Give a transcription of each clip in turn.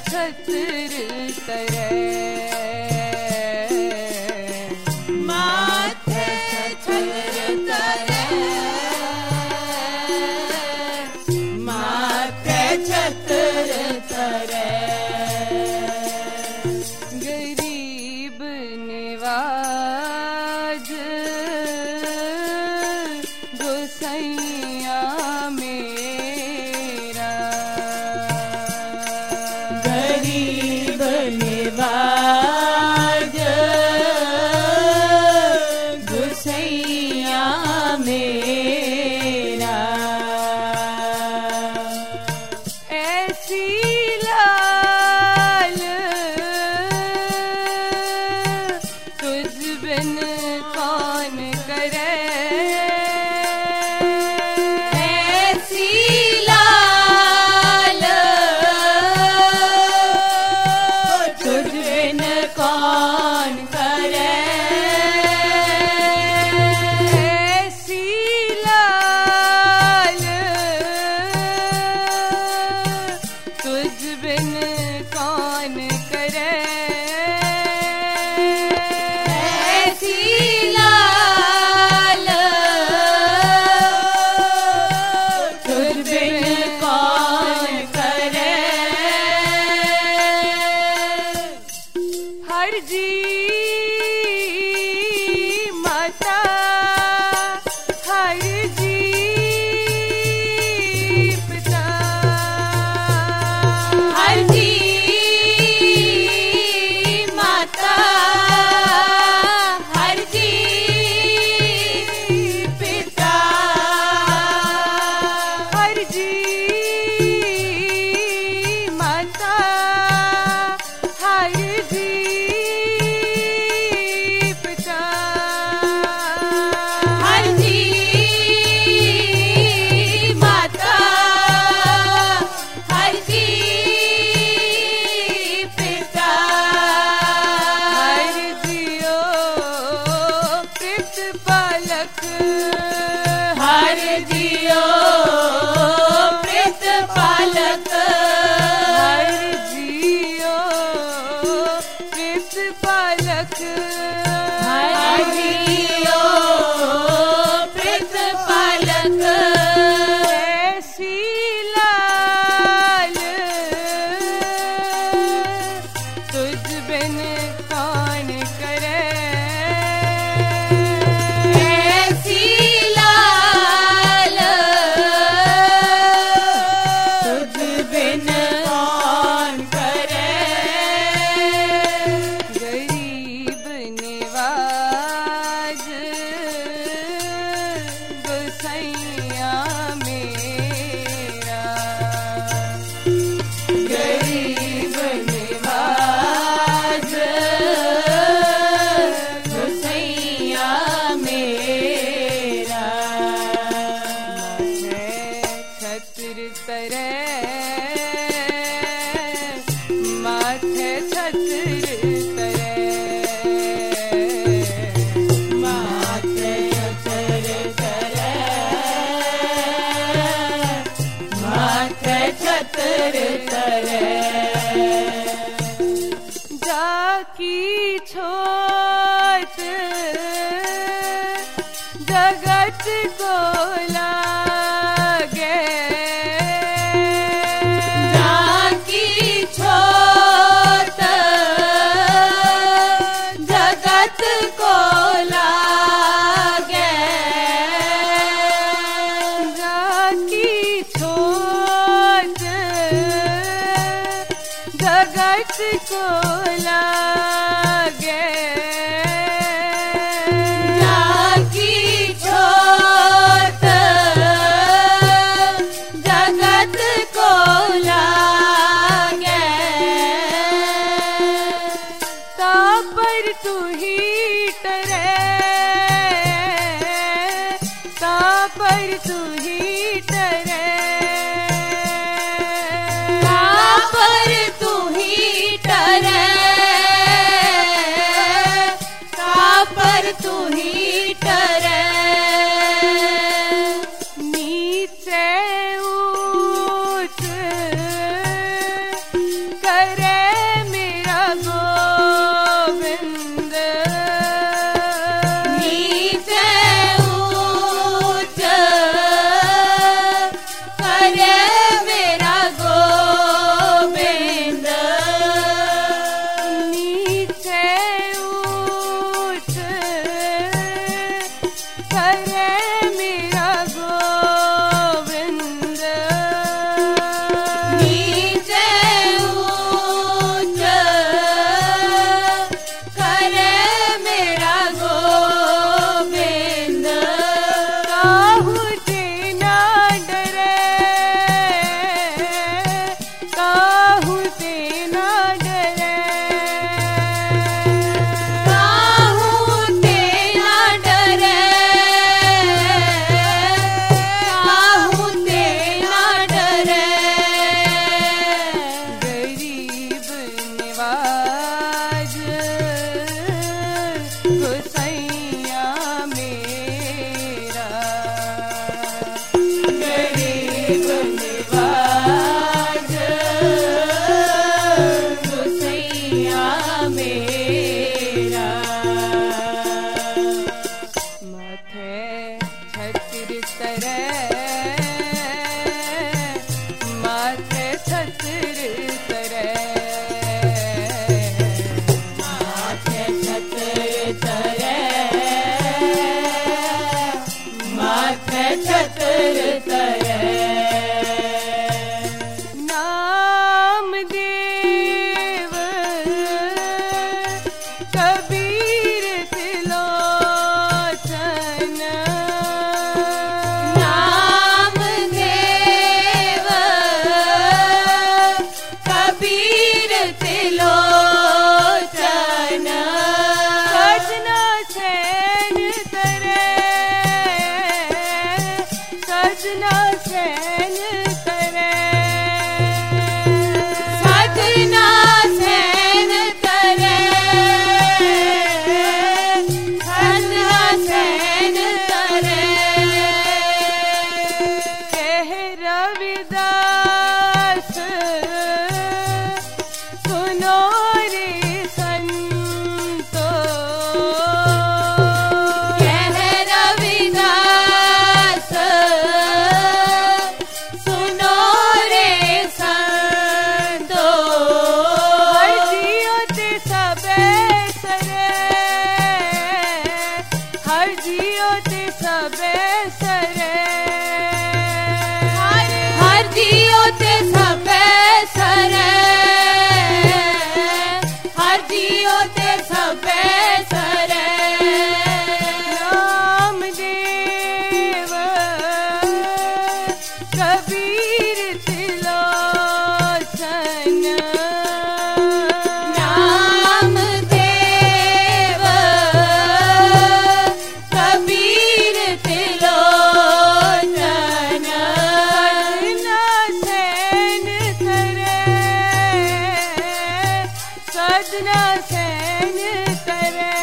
छत्र तरे माथे छत्र तरे माथे छत्र तरे गरीब निवाज गोसैया मेरा गरीब निवाज गोसैया मेरा ऐसी लाल तुझ बिन कौन करे ऐसी लाल तुझ बिन कौन करे ऐसी लाल तुझ बिन कौन करे ऐसी लाल तुझ बिन कौन करे हर जी माता हर जी पिता हर जी माता हर जी पिता हर जी माता हर जी पिता हर जी माता हर जी पिता हर जियो प्रतिपालक हर जियो प्रतिपालक हर जियो प्रतिपालक हर जियो प्रतिपालक ऐसी लाल तुझ बिन कौन करे ऐसी लाल तुझ बिन कौन करे गरीब निवाज गोसैया मेरा गरीब निवाज गोसैया मेरा माथे छत्र तरे माथे छत्र तरे माथे छत्र तरे जाकी छोट जगत को लागे जाकी छोट जगत को लागे जाकी छोट जगत को लागे जाकी छोट जगत को लागे तापर तू ही टरे तापर तू ही टरे तापर तू ही टरे रविदास सुनो रे संतो, कह रविदास सुनो रे संतो, हर जियो ते सबे सरे, हर जियो ते सबे सरे, हर जियो ते सबे सरे, हर जियो ते सबे सरे, नामदेव कबीर त्रिलोचन, नामदेव कबीर त्रिलोचन, सजना सैन करे,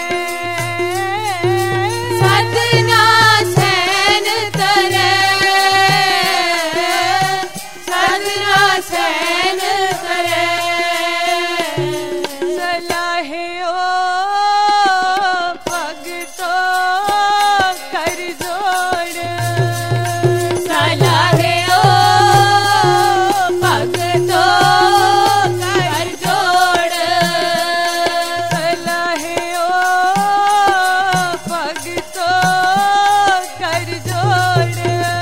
सजना सैन करे, सजना सैन करे, सलाहे ओ भगतो कर जोड़, सलाहे ओ भगतो कर जोड़, सलाहे ओ भगतो कर जोड़,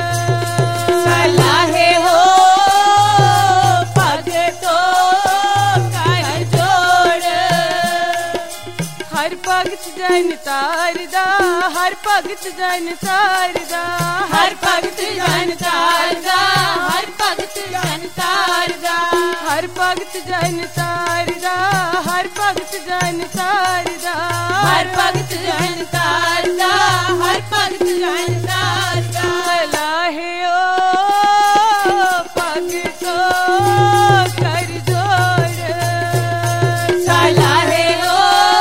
सलाहे हो भगतो कर जोड़, हर भगत जन तारदा, हर भगत जन तारदा, हर भगत जन तारदा, हर भगत जन तारदा, हर भगत जन तारदा, हर भगत जन तारदा, हर भगत जन तारदा, हर भगत जन तारदा, सलाहे ओ भगतो कर जोड़, सलाहे हो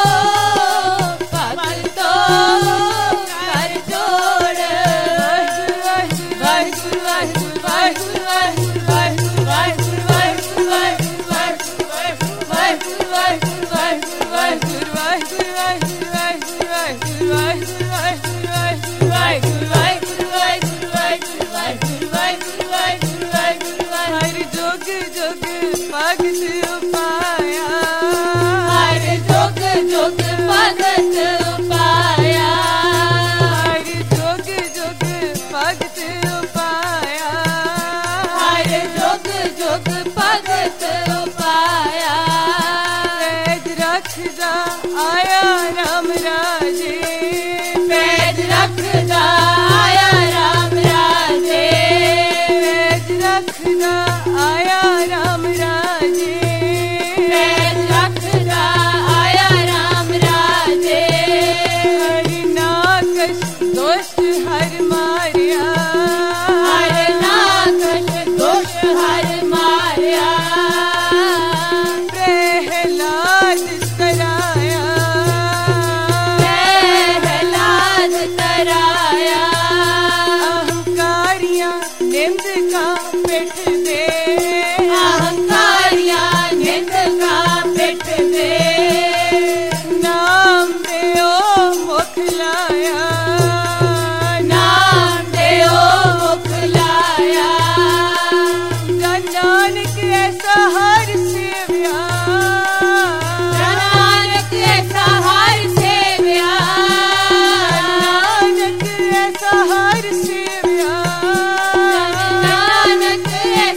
भगतो कर जोड़, वाहिगुरु वाहिगुरु वाहिगुरु वाहिगुरु वाहिगुरु वाहिगुरु वाहिगुरु वाहिगुरु वाहिगुरु वाहिगुरु वाहिगुरु वाहिगुरु हर जोग जोग भगत उपाया, हर जोग जोग भगत उपाया, हर जोग जोग भगत उपाया, हर जोग जोग भगत उपाया, पैज रखदा आया राम राजे, पैज रखदा आया राम राजे, पैज रखदा आया राम राजे, पैज रखदा आया राम राजे, हरि नाकश दोष हर मारिया, हर नाकश दोष हर मारिया, प्रहलाद कराया, प्रहलाद कराया, अहंकारियां निंद का पिठ दे, अहंकारियां निंद का पिठ दे, नाम दे ओ मुख लाया, नाम दे ओ मुख लाया, जन नानक ऐसा हर सेव्या, नानक ऐसा हर सेव्या, नानक ऐसा हर सेव्या, नानक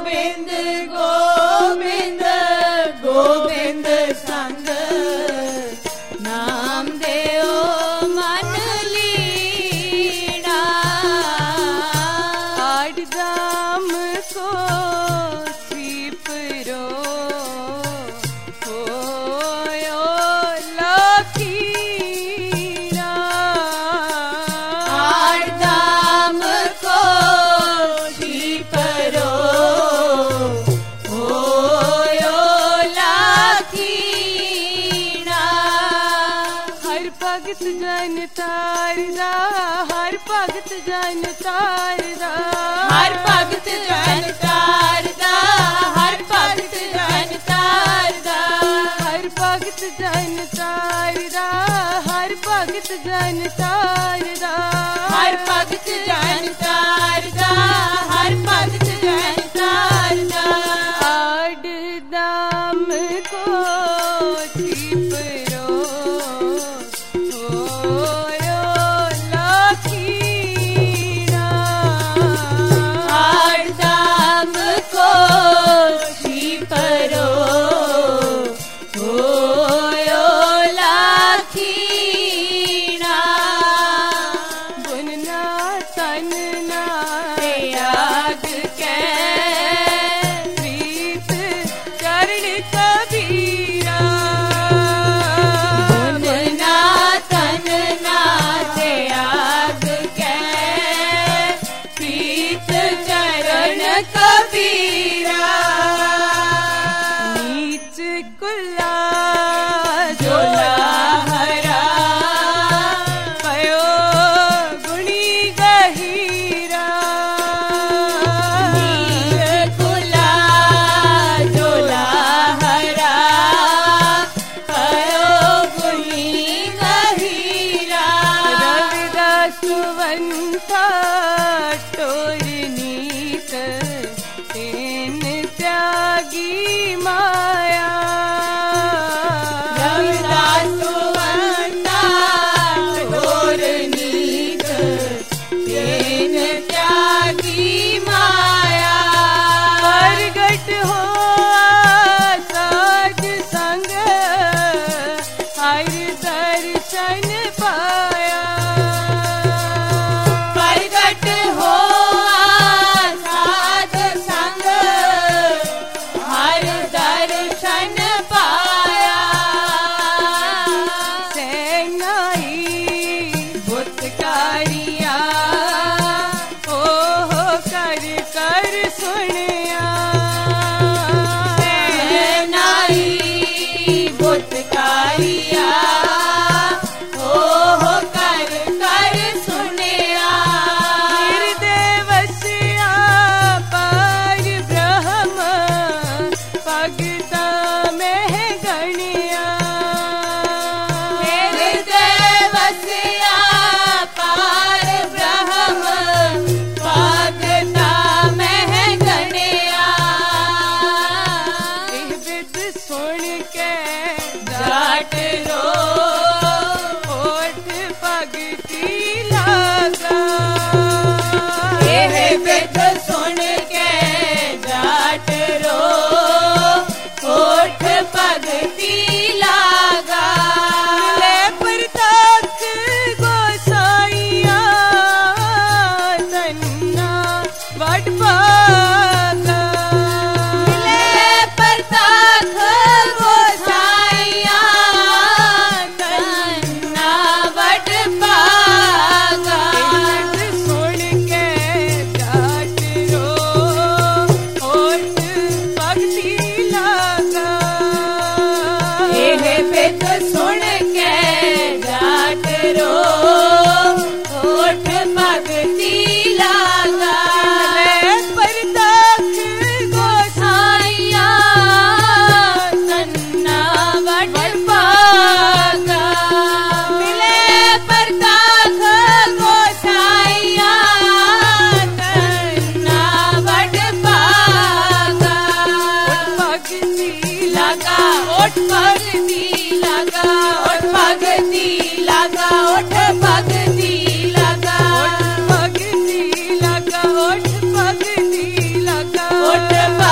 गोविंद गोविंद गोविंद संग नाम देओ मन लीना आठ दाम को सीपरो होयो लकीरा आठ दाम को सीपरो होयो लकीरा हर भगत जन तारदा हर भगत जन तारदा हर भगत जन तारदा हर भगत जन तारदा हर भगत जन तारदा हर भगत जन तारदा हर भगत जन तारदा हर भगत जन तारदा आड दाम को छिपरो होयो लकीरा आठ दाम को सीपरो होयो लकीरा बुनना तन ना त्याग के प्रीत चरण कबीरा बुनना तन ना त्याग के प्रीत चरण कबीरा नीच कुला झोला हरा पयो गुणी गहीरा नील कुला झोला हरा पयो गुणी गहीरा रविदास वंता टोर नीत तेन त्यागी माया रविदास वंता टोर नीत तेन त्यागी माया प्रगट हो साध संग हर दर्शन पाया प्रगट हो साध संग हर दर्शन पाया सेनाई भूतकारिया ओ कर कर सुनिया नाई भूतकारिया हो कर कर सुनिया निर्देवस्या पार ब्रह्म भगता में गणिया देवस्या पार ब्रह्म भगता में गणिया एह विद सुन के जाट रो ओठ भगती लागा एह विद सुन के जाट रो होठ भगती लागा ले प्रताप गोसाइया तन्ना वट पागा ले प्रताप गोसाइया तन्ना वट पागा सुन के जाट रो ओठ भगती लागा एह विद सुन के जाट रो होठ भगती लागा ले प्रताप गोसाइया तन्ना वट पागा मिले प्रताप गोसाइया तन्ना वट पागा भगती लगा ओठ भगती लगा ओठ भगती लगा ओठ भगती लगा भगती लगा ओठ भगती लगा ओठ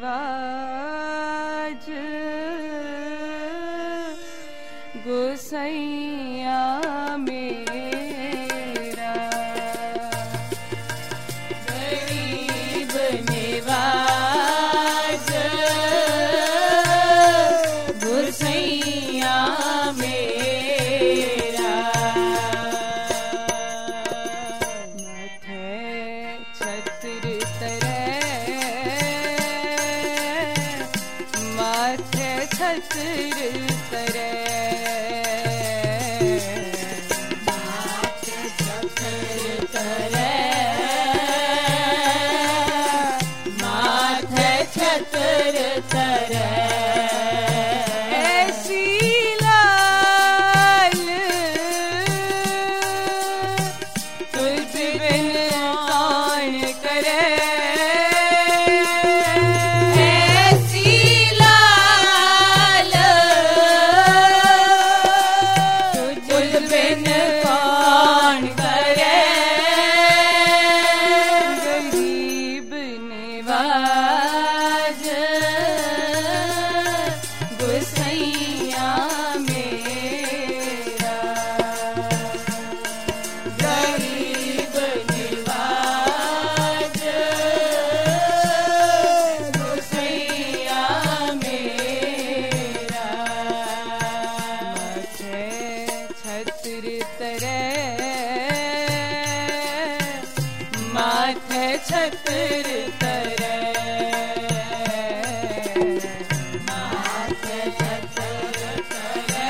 निवाज गोसैया मेरा गरीब निवाज गोसैया मेरा माथे छत्र तरे माथे छत्र तरे माथे छत्र तरे माथे छत्र तरे ऐसी लाल तुझ बिन कौन करे ऐसी लाल तुझ बिन कौन करे गरीब निवाज गोसैया मेरा गरीब निवाज गोसैया मेरा माथे छत्र तरे माथे छत्र तरे माथे छत्र तरे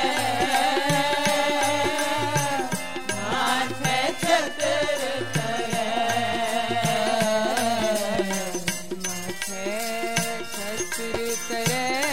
माथे छत्र तरे माथे छत्र तरे